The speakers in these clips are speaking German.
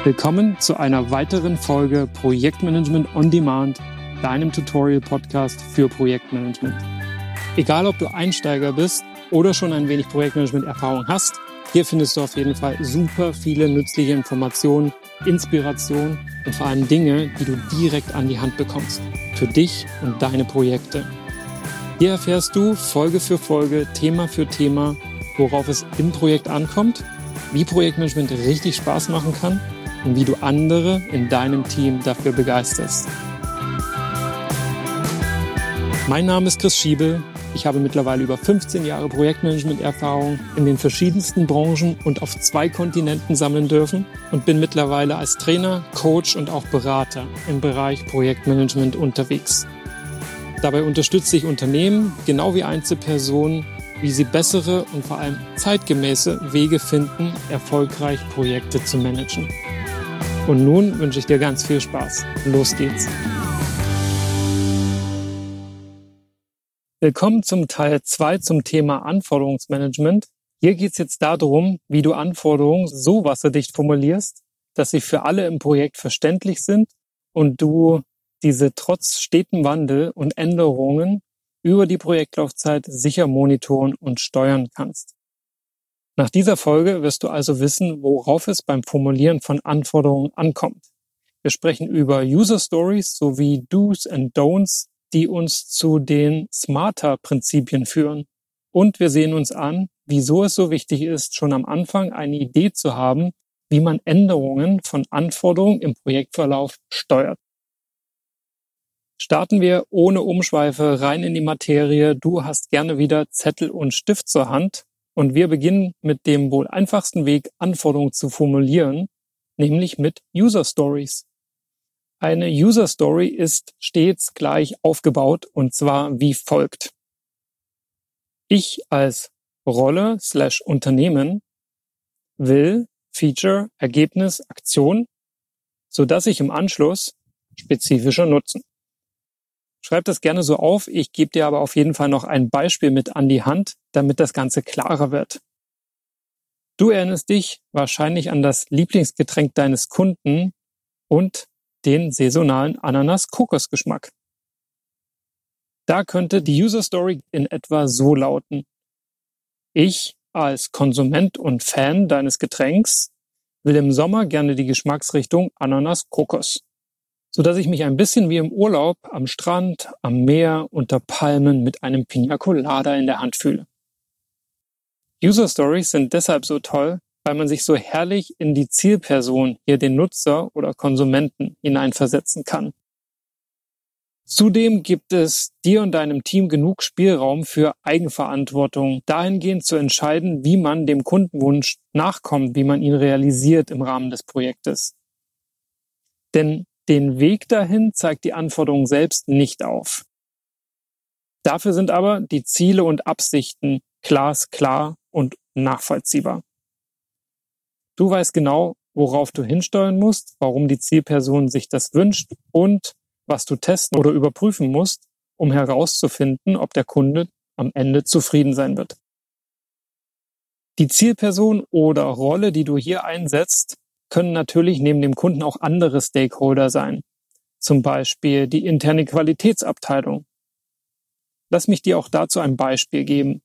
Willkommen zu einer weiteren Folge Projektmanagement on Demand, deinem Tutorial-Podcast für Projektmanagement. Egal, ob du Einsteiger bist oder schon ein wenig Projektmanagement-Erfahrung hast, hier findest du auf jeden Fall super viele nützliche Informationen, Inspiration und vor allem Dinge, die du direkt an die Hand bekommst, für dich und deine Projekte. Hier erfährst du Folge für Folge, Thema für Thema, worauf es im Projekt ankommt, wie Projektmanagement richtig Spaß machen kann und wie du andere in deinem Team dafür begeisterst. Mein Name ist Chris Schiebel. Ich habe mittlerweile über 15 Jahre Projektmanagement-Erfahrung in den verschiedensten Branchen und auf 2 Kontinenten sammeln dürfen und bin mittlerweile als Trainer, Coach und auch Berater im Bereich Projektmanagement unterwegs. Dabei unterstütze ich Unternehmen, genau wie Einzelpersonen, wie sie bessere und vor allem zeitgemäße Wege finden, erfolgreich Projekte zu managen. Und nun wünsche ich dir ganz viel Spaß. Los geht's! Willkommen zum Teil 2 zum Thema Anforderungsmanagement. Hier geht's jetzt darum, wie du Anforderungen so wasserdicht formulierst, dass sie für alle im Projekt verständlich sind und du diese trotz stetem Wandel und Änderungen über die Projektlaufzeit sicher monitoren und steuern kannst. Nach dieser Folge wirst du also wissen, worauf es beim Formulieren von Anforderungen ankommt. Wir sprechen über User Stories sowie Do's and Don'ts, die uns zu den Smarter-Prinzipien führen. Und wir sehen uns an, wieso es so wichtig ist, schon am Anfang eine Idee zu haben, wie man Änderungen von Anforderungen im Projektverlauf steuert. Starten wir ohne Umschweife rein in die Materie. Du hast gerne wieder Zettel und Stift zur Hand. Und wir beginnen mit dem wohl einfachsten Weg, Anforderungen zu formulieren, nämlich mit User Stories. Eine User Story ist stets gleich aufgebaut und zwar wie folgt. Ich als Rolle / Unternehmen will Feature, Ergebnis, Aktion, sodass ich im Anschluss spezifischer Nutzen. Schreib das gerne so auf, ich gebe dir aber auf jeden Fall noch ein Beispiel mit an die Hand, damit das Ganze klarer wird. Du erinnerst dich wahrscheinlich an das Lieblingsgetränk deines Kunden und den saisonalen Ananas-Kokosgeschmack. Da könnte die User Story in etwa so lauten. Ich als Konsument und Fan deines Getränks will im Sommer gerne die Geschmacksrichtung Ananas-Kokos, sodass ich mich ein bisschen wie im Urlaub am Strand, am Meer, unter Palmen mit einem Piña Colada in der Hand fühle. User Stories sind deshalb so toll, weil man sich so herrlich in die Zielperson, hier den Nutzer oder Konsumenten, hineinversetzen kann. Zudem gibt es dir und deinem Team genug Spielraum für Eigenverantwortung, dahingehend zu entscheiden, wie man dem Kundenwunsch nachkommt, wie man ihn realisiert im Rahmen des Projektes. Denn den Weg dahin zeigt die Anforderung selbst nicht auf. Dafür sind aber die Ziele und Absichten glasklar und nachvollziehbar. Du weißt genau, worauf du hinsteuern musst, warum die Zielperson sich das wünscht und was du testen oder überprüfen musst, um herauszufinden, ob der Kunde am Ende zufrieden sein wird. Die Zielperson oder Rolle, die du hier einsetzt, können natürlich neben dem Kunden auch andere Stakeholder sein. Zum Beispiel die interne Qualitätsabteilung. Lass mich dir auch dazu ein Beispiel geben.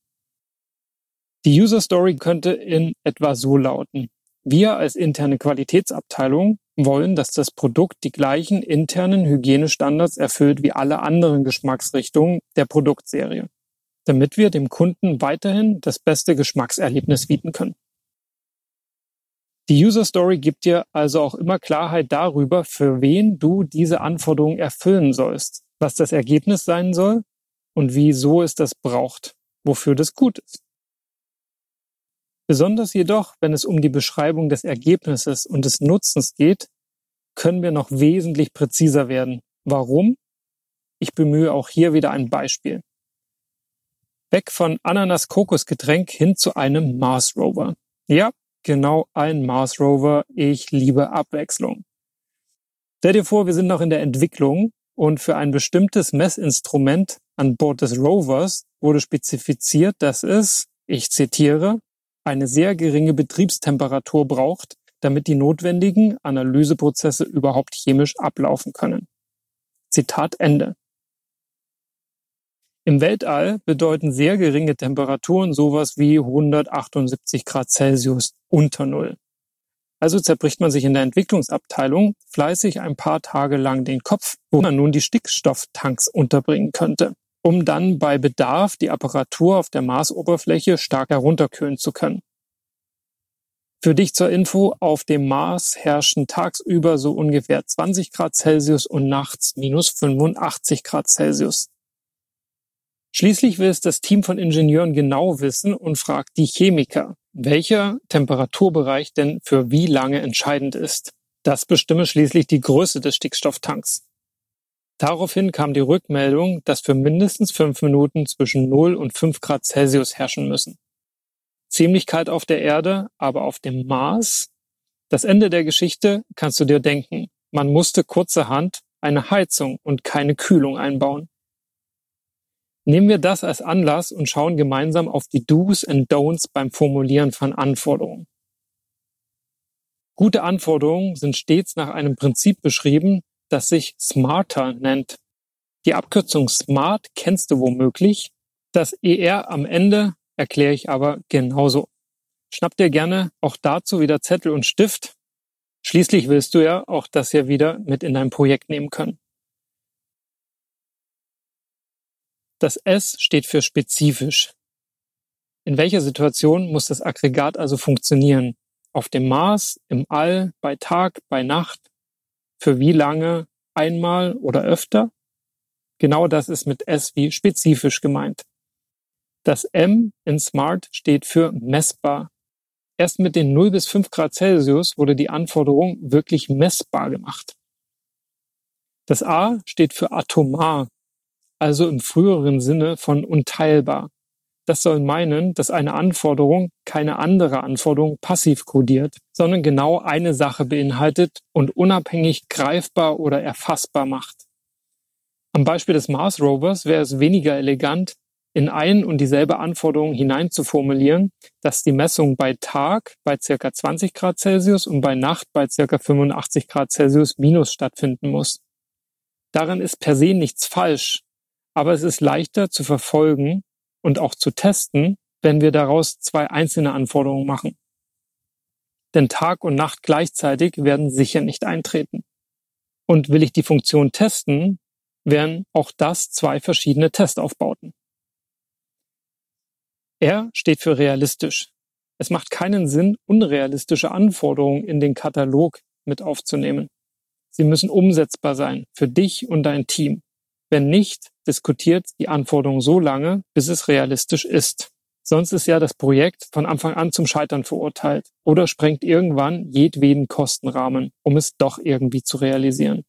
Die User Story könnte in etwa so lauten. Wir als interne Qualitätsabteilung wollen, dass das Produkt die gleichen internen Hygienestandards erfüllt wie alle anderen Geschmacksrichtungen der Produktserie, damit wir dem Kunden weiterhin das beste Geschmackserlebnis bieten können. Die User Story gibt dir also auch immer Klarheit darüber, für wen du diese Anforderungen erfüllen sollst, was das Ergebnis sein soll und wieso es das braucht, wofür das gut ist. Besonders jedoch, wenn es um die Beschreibung des Ergebnisses und des Nutzens geht, können wir noch wesentlich präziser werden. Warum? Ich bemühe auch hier wieder ein Beispiel. Weg von Ananas-Kokosgetränk hin zu einem Mars Rover. Ja, genau ein Mars Rover. Ich liebe Abwechslung. Stell dir vor, wir sind noch in der Entwicklung und für ein bestimmtes Messinstrument an Bord des Rovers wurde spezifiziert, dass es, ich zitiere, eine sehr geringe Betriebstemperatur braucht, damit die notwendigen Analyseprozesse überhaupt chemisch ablaufen können. Zitat Ende. Im Weltall bedeuten sehr geringe Temperaturen sowas wie 178 Grad Celsius unter Null. Also zerbricht man sich in der Entwicklungsabteilung fleißig ein paar Tage lang den Kopf, wo man nun die Stickstofftanks unterbringen könnte, um dann bei Bedarf die Apparatur auf der Marsoberfläche stark herunterkühlen zu können. Für dich zur Info, auf dem Mars herrschen tagsüber so ungefähr 20 Grad Celsius und nachts minus 85 Grad Celsius. Schließlich will es das Team von Ingenieuren genau wissen und fragt die Chemiker, welcher Temperaturbereich denn für wie lange entscheidend ist. Das bestimme schließlich die Größe des Stickstofftanks. Daraufhin kam die Rückmeldung, dass für mindestens 5 Minuten zwischen 0 und 5 Grad Celsius herrschen müssen. Ziemlich kalt auf der Erde, aber auf dem Mars? Das Ende der Geschichte kannst du dir denken. Man musste kurzerhand eine Heizung und keine Kühlung einbauen. Nehmen wir das als Anlass und schauen gemeinsam auf die Do's and Don'ts beim Formulieren von Anforderungen. Gute Anforderungen sind stets nach einem Prinzip beschrieben, das sich SMARTer nennt. Die Abkürzung SMART kennst du womöglich. Das ER am Ende erkläre ich aber genauso. Schnapp dir gerne auch dazu wieder Zettel und Stift. Schließlich willst du ja auch das hier wieder mit in dein Projekt nehmen können. Das S steht für spezifisch. In welcher Situation muss das Aggregat also funktionieren? Auf dem Mars, im All, bei Tag, bei Nacht? Für wie lange? Einmal oder öfter? Genau das ist mit S wie spezifisch gemeint. Das M in SMART steht für messbar. Erst mit den 0 bis 5 Grad Celsius wurde die Anforderung wirklich messbar gemacht. Das A steht für atomar, also im früheren Sinne von unteilbar. Das soll meinen, dass eine Anforderung keine andere Anforderung passiv kodiert, sondern genau eine Sache beinhaltet und unabhängig greifbar oder erfassbar macht. Am Beispiel des Mars Rovers wäre es weniger elegant, in ein und dieselbe Anforderung hinein zu formulieren, dass die Messung bei Tag bei ca. 20 Grad Celsius und bei Nacht bei ca. 85 Grad Celsius minus stattfinden muss. Daran ist per se nichts falsch, aber es ist leichter zu verfolgen und auch zu testen, wenn wir daraus 2 einzelne Anforderungen machen. Denn Tag und Nacht gleichzeitig werden sicher nicht eintreten. Und will ich die Funktion testen, wären auch das 2 verschiedene Testaufbauten. R steht für realistisch. Es macht keinen Sinn, unrealistische Anforderungen in den Katalog mit aufzunehmen. Sie müssen umsetzbar sein für dich und dein Team. Wenn nicht, diskutiert die Anforderung so lange, bis es realistisch ist. Sonst ist ja das Projekt von Anfang an zum Scheitern verurteilt oder sprengt irgendwann jedweden Kostenrahmen, um es doch irgendwie zu realisieren.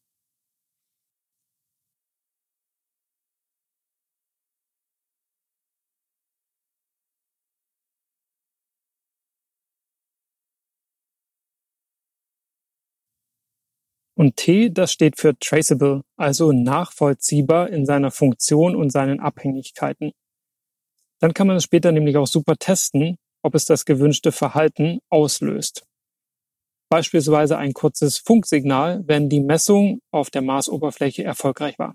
Und T, das steht für traceable, also nachvollziehbar in seiner Funktion und seinen Abhängigkeiten. Dann kann man es später nämlich auch super testen, ob es das gewünschte Verhalten auslöst. Beispielsweise ein kurzes Funksignal, wenn die Messung auf der Marsoberfläche erfolgreich war.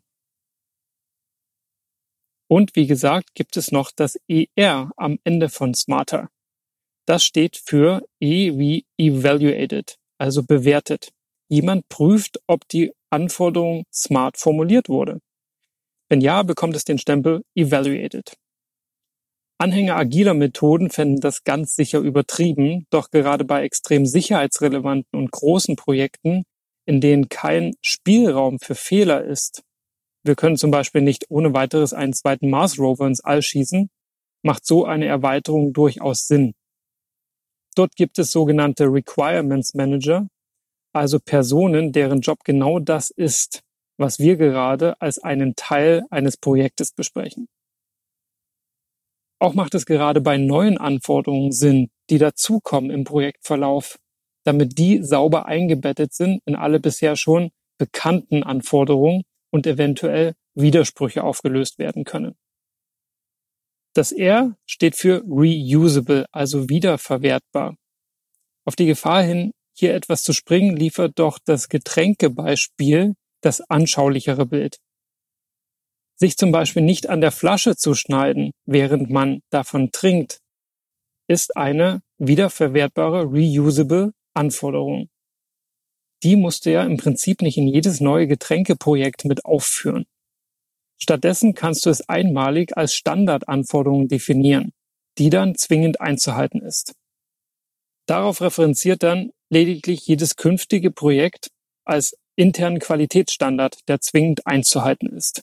Und wie gesagt, gibt es noch das ER am Ende von SMARTer. Das steht für E wie evaluated, also bewertet. Jemand prüft, ob die Anforderung smart formuliert wurde. Wenn ja, bekommt es den Stempel evaluated. Anhänger agiler Methoden fänden das ganz sicher übertrieben, doch gerade bei extrem sicherheitsrelevanten und großen Projekten, in denen kein Spielraum für Fehler ist, wir können zum Beispiel nicht ohne weiteres einen zweiten Mars-Rover ins All schießen, macht so eine Erweiterung durchaus Sinn. Dort gibt es sogenannte Requirements Manager, also Personen, deren Job genau das ist, was wir gerade als einen Teil eines Projektes besprechen. Auch macht es gerade bei neuen Anforderungen Sinn, die dazukommen im Projektverlauf, damit die sauber eingebettet sind in alle bisher schon bekannten Anforderungen und eventuell Widersprüche aufgelöst werden können. Das R steht für reusable, also wiederverwertbar. Auf die Gefahr hin, hier etwas zu springen, liefert doch das Getränkebeispiel das anschaulichere Bild. Sich zum Beispiel nicht an der Flasche zu schneiden, während man davon trinkt, ist eine wiederverwertbare, reusable Anforderung. Die musst du ja im Prinzip nicht in jedes neue Getränkeprojekt mit aufführen. Stattdessen kannst du es einmalig als Standardanforderung definieren, die dann zwingend einzuhalten ist. Darauf referenziert dann lediglich jedes künftige Projekt als internen Qualitätsstandard, der zwingend einzuhalten ist.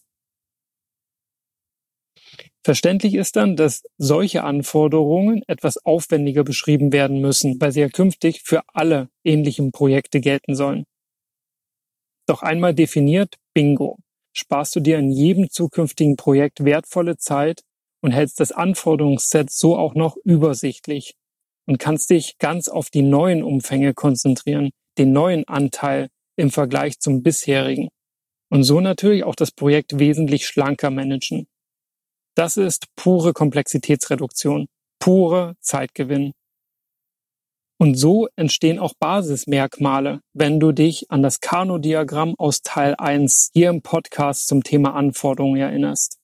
Verständlich ist dann, dass solche Anforderungen etwas aufwendiger beschrieben werden müssen, weil sie ja künftig für alle ähnlichen Projekte gelten sollen. Doch einmal definiert, bingo, sparst du dir in jedem zukünftigen Projekt wertvolle Zeit und hältst das Anforderungsset so auch noch übersichtlich und kannst dich ganz auf die neuen Umfänge konzentrieren, den neuen Anteil im Vergleich zum bisherigen und so natürlich auch das Projekt wesentlich schlanker managen. Das ist pure Komplexitätsreduktion, pure Zeitgewinn. Und so entstehen auch Basismerkmale, wenn du dich an das Kano-Diagramm aus Teil 1 hier im Podcast zum Thema Anforderungen erinnerst.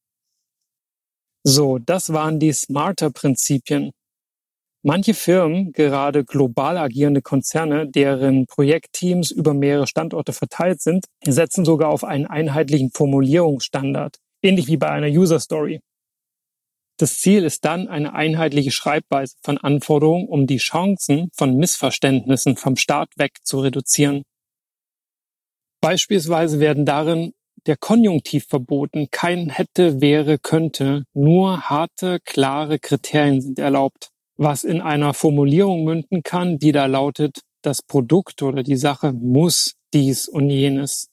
So, das waren die Smarter-Prinzipien. Manche Firmen, gerade global agierende Konzerne, deren Projektteams über mehrere Standorte verteilt sind, setzen sogar auf einen einheitlichen Formulierungsstandard. Ähnlich wie bei einer User Story. Das Ziel ist dann eine einheitliche Schreibweise von Anforderungen, um die Chancen von Missverständnissen vom Start weg zu reduzieren. Beispielsweise werden darin der Konjunktiv verboten, kein hätte, wäre, könnte, nur harte, klare Kriterien sind erlaubt, was in einer Formulierung münden kann, die da lautet, das Produkt oder die Sache muss dies und jenes.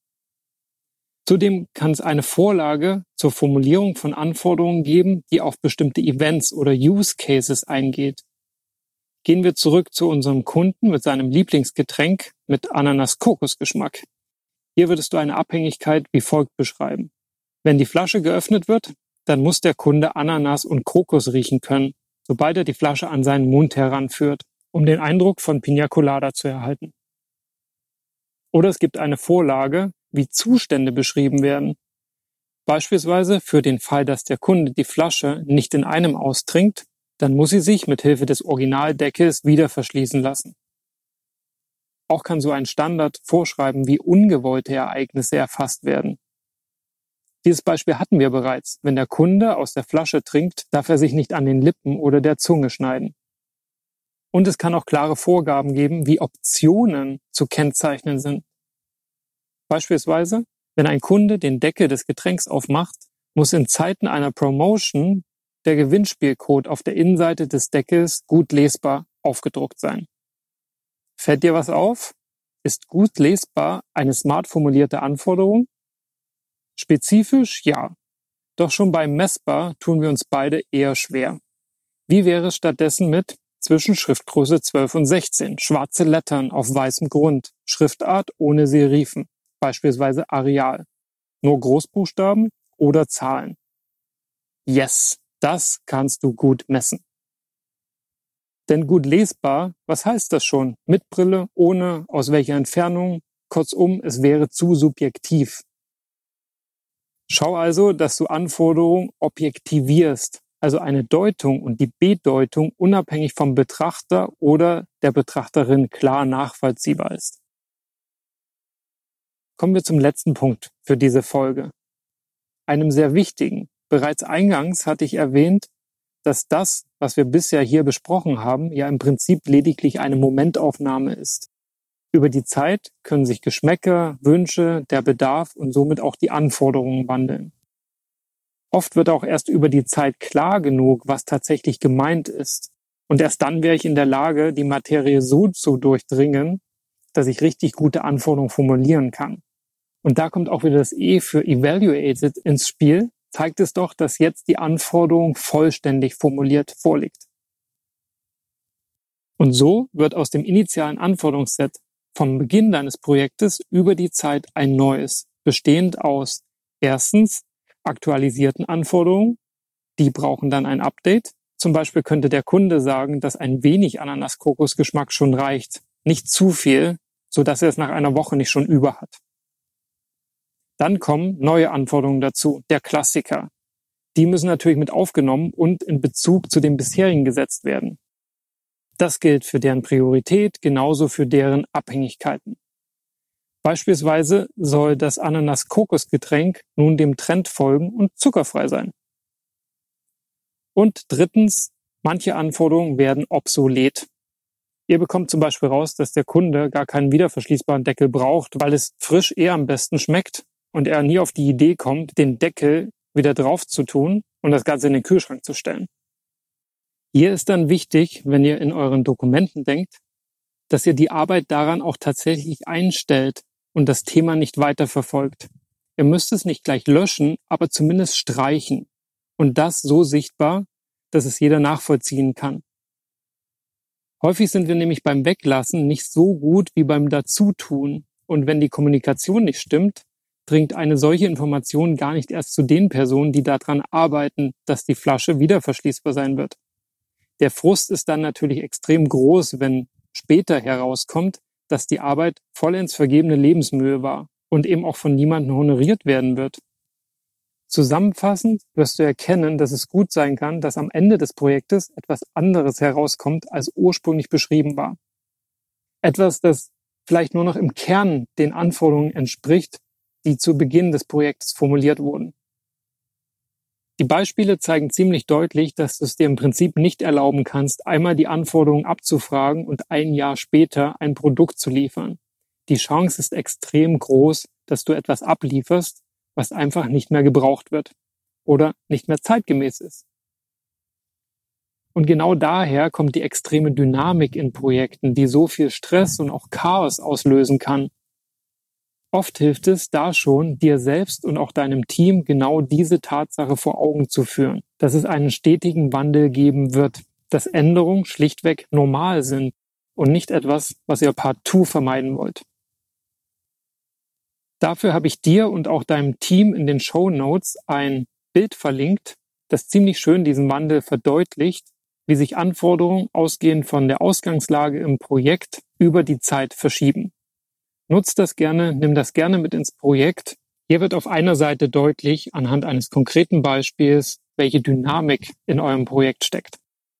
Zudem kann es eine Vorlage zur Formulierung von Anforderungen geben, die auf bestimmte Events oder Use Cases eingeht. Gehen wir zurück zu unserem Kunden mit seinem Lieblingsgetränk mit Ananas-Kokos-Geschmack. Hier würdest du eine Abhängigkeit wie folgt beschreiben. Wenn die Flasche geöffnet wird, dann muss der Kunde Ananas und Kokos riechen können, sobald er die Flasche an seinen Mund heranführt, um den Eindruck von Piña Colada zu erhalten. Oder es gibt eine Vorlage, wie Zustände beschrieben werden. Beispielsweise für den Fall, dass der Kunde die Flasche nicht in einem austrinkt, dann muss sie sich mit Hilfe des Originaldeckels wieder verschließen lassen. Auch kann so ein Standard vorschreiben, wie ungewollte Ereignisse erfasst werden. Dieses Beispiel hatten wir bereits. Wenn der Kunde aus der Flasche trinkt, darf er sich nicht an den Lippen oder der Zunge schneiden. Und es kann auch klare Vorgaben geben, wie Optionen zu kennzeichnen sind. Beispielsweise, wenn ein Kunde den Deckel des Getränks aufmacht, muss in Zeiten einer Promotion der Gewinnspielcode auf der Innenseite des Deckels gut lesbar aufgedruckt sein. Fällt dir was auf? Ist gut lesbar eine smart formulierte Anforderung? Spezifisch ja. Doch schon beim messbar tun wir uns beide eher schwer. Wie wäre es stattdessen mit zwischen Schriftgröße 12 und 16, schwarze Lettern auf weißem Grund, Schriftart ohne Serifen? Beispielsweise Areal, nur Großbuchstaben oder Zahlen. Yes, das kannst du gut messen. Denn gut lesbar, was heißt das schon? Mit Brille, ohne, aus welcher Entfernung? Kurzum, es wäre zu subjektiv. Schau also, dass du Anforderungen objektivierst, also eine Deutung und die Bedeutung unabhängig vom Betrachter oder der Betrachterin klar nachvollziehbar ist. Kommen wir zum letzten Punkt für diese Folge. Einem sehr wichtigen. Bereits eingangs hatte ich erwähnt, dass das, was wir bisher hier besprochen haben, ja im Prinzip lediglich eine Momentaufnahme ist. Über die Zeit können sich Geschmäcker, Wünsche, der Bedarf und somit auch die Anforderungen wandeln. Oft wird auch erst über die Zeit klar genug, was tatsächlich gemeint ist. Und erst dann wäre ich in der Lage, die Materie so zu durchdringen, dass ich richtig gute Anforderungen formulieren kann. Und da kommt auch wieder das E für Evaluated ins Spiel, zeigt es doch, dass jetzt die Anforderung vollständig formuliert vorliegt. Und so wird aus dem initialen Anforderungsset vom Beginn deines Projektes über die Zeit ein neues, bestehend aus erstens aktualisierten Anforderungen, die brauchen dann ein Update. Zum Beispiel könnte der Kunde sagen, dass ein wenig Ananas-Kokos-Geschmack schon reicht. nicht zu viel, sodass er es nach einer Woche nicht schon über hat. Dann kommen neue Anforderungen dazu, der Klassiker. Die müssen natürlich mit aufgenommen und in Bezug zu den bisherigen gesetzt werden. Das gilt für deren Priorität, genauso für deren Abhängigkeiten. Beispielsweise soll das Ananas-Kokos-Getränk nun dem Trend folgen und zuckerfrei sein. Und drittens, manche Anforderungen werden obsolet. Ihr bekommt zum Beispiel raus, dass der Kunde gar keinen wiederverschließbaren Deckel braucht, weil es frisch am besten schmeckt und er nie auf die Idee kommt, den Deckel wieder drauf zu tun und das Ganze in den Kühlschrank zu stellen. Hier ist dann wichtig, wenn ihr in euren Dokumenten denkt, dass ihr die Arbeit daran auch tatsächlich einstellt und das Thema nicht weiter verfolgt. Ihr müsst es nicht gleich löschen, aber zumindest streichen. Und das so sichtbar, dass es jeder nachvollziehen kann. Häufig sind wir nämlich beim Weglassen nicht so gut wie beim Dazutun. Und wenn die Kommunikation nicht stimmt, dringt eine solche Information gar nicht erst zu den Personen, die daran arbeiten, dass die Flasche wieder verschließbar sein wird. Der Frust ist dann natürlich extrem groß, wenn später herauskommt, dass die Arbeit vollends vergebene Lebensmühe war und eben auch von niemandem honoriert werden wird. Zusammenfassend wirst du erkennen, dass es gut sein kann, dass am Ende des Projektes etwas anderes herauskommt, als ursprünglich beschrieben war. Etwas, das vielleicht nur noch im Kern den Anforderungen entspricht, die zu Beginn des Projektes formuliert wurden. Die Beispiele zeigen ziemlich deutlich, dass du es dir im Prinzip nicht erlauben kannst, einmal die Anforderungen abzufragen und ein Jahr später ein Produkt zu liefern. Die Chance ist extrem groß, dass du etwas ablieferst, was einfach nicht mehr gebraucht wird oder nicht mehr zeitgemäß ist. Und genau daher kommt die extreme Dynamik in Projekten, die so viel Stress und auch Chaos auslösen kann. Oft hilft es da schon, dir selbst und auch deinem Team genau diese Tatsache vor Augen zu führen, dass es einen stetigen Wandel geben wird, dass Änderungen schlichtweg normal sind und nicht etwas, was ihr partout vermeiden wollt. Dafür habe ich dir und auch deinem Team in den Shownotes ein Bild verlinkt, das ziemlich schön diesen Wandel verdeutlicht, wie sich Anforderungen ausgehend von der Ausgangslage im Projekt über die Zeit verschieben. Nutzt das gerne, nimm das gerne mit ins Projekt. Hier wird auf einer Seite deutlich, anhand eines konkreten Beispiels, welche Dynamik in eurem Projekt steckt.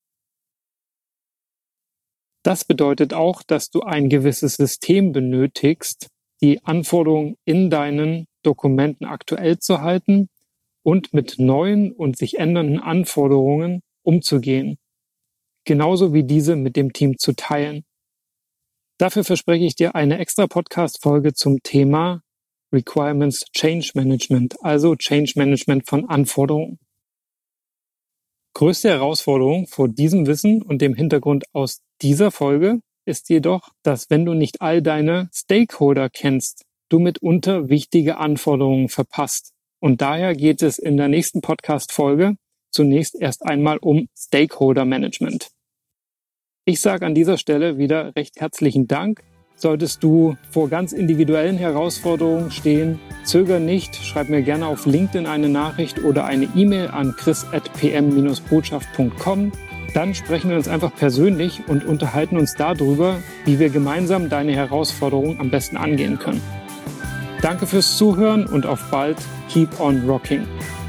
Das bedeutet auch, dass du ein gewisses System benötigst, die Anforderungen in deinen Dokumenten aktuell zu halten und mit neuen und sich ändernden Anforderungen umzugehen. Genauso wie diese mit dem Team zu teilen. Dafür verspreche ich dir eine extra Podcast-Folge zum Thema Requirements Change Management, also Change Management von Anforderungen. Größte Herausforderung vor diesem Wissen und dem Hintergrund aus dieser Folge ist jedoch, dass wenn du nicht all deine Stakeholder kennst, du mitunter wichtige Anforderungen verpasst. Und daher geht es in der nächsten Podcast-Folge zunächst erst einmal um Stakeholder Management. Ich sage an dieser Stelle wieder recht herzlichen Dank. Solltest du vor ganz individuellen Herausforderungen stehen, zöger nicht, schreib mir gerne auf LinkedIn eine Nachricht oder eine E-Mail an chris@pm-botschaft.com. Dann sprechen wir uns einfach persönlich und unterhalten uns darüber, wie wir gemeinsam deine Herausforderungen am besten angehen können. Danke fürs Zuhören und auf bald. Keep on rocking.